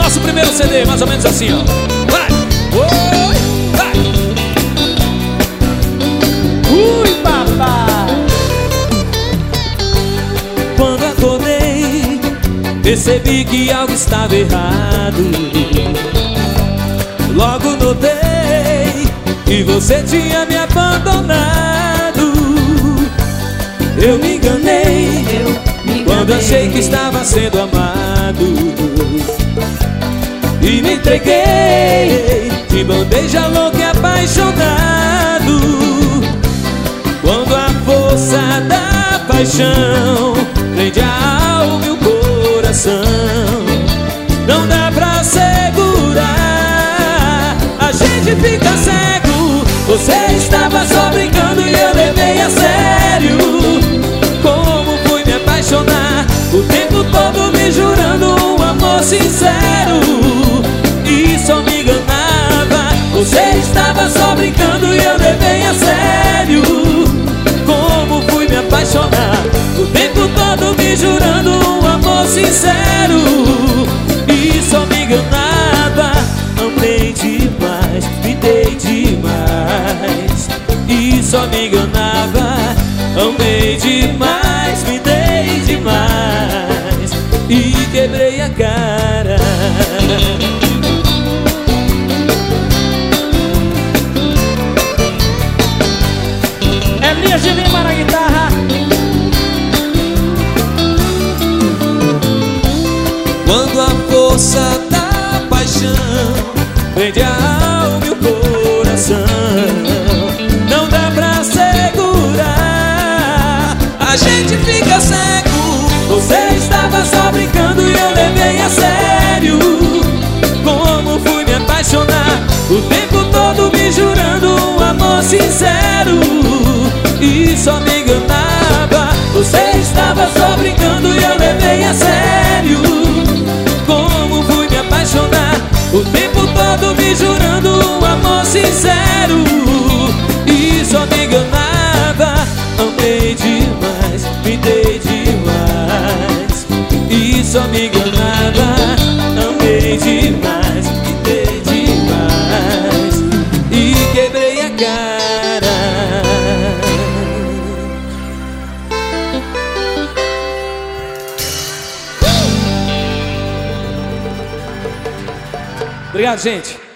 Nosso primeiro CD, mais ou menos assim, ó. Vai! Oi! Vai! Ui, papai! Quando acordei, percebi que algo estava errado. Logo notei que você tinha me abandonado. Eu me enganei quando achei que estava sendo amado, e me entreguei de bandeja louca e apaixonado. Quando a força da paixão prende a alma e o coração, não dá pra segurar, a gente fica cego. Você estava só brincando e eu levei a sério. Como fui me apaixonar, o tempo todo me jurando um amor sincero, e só me enganava. Você estava só brincando e eu levei a sério. Como fui me apaixonar, o tempo todo me jurando um amor sincero, e só me enganava. Amei demais, me dei demais, e só me enganava. Amei demais, me dei demais, e quebrei a cara. Elias de Lima na guitarra. Quando a força da paixão prende a alma e o coração, não dá pra segurar, a gente fica cego. Você estava só brincando e eu levei a sério. Como fui me apaixonar, o tempo todo me jurando um amor sincero, e só me enganava. Você estava só brincando e eu levei a sério. Como fui me apaixonar, o tempo todo me jurando um amor sincero, e só me enganava. Amei demais, me dei demais, e só me enganava. Amei demais, me dei demais, e quebrei a cara. Obrigado, gente.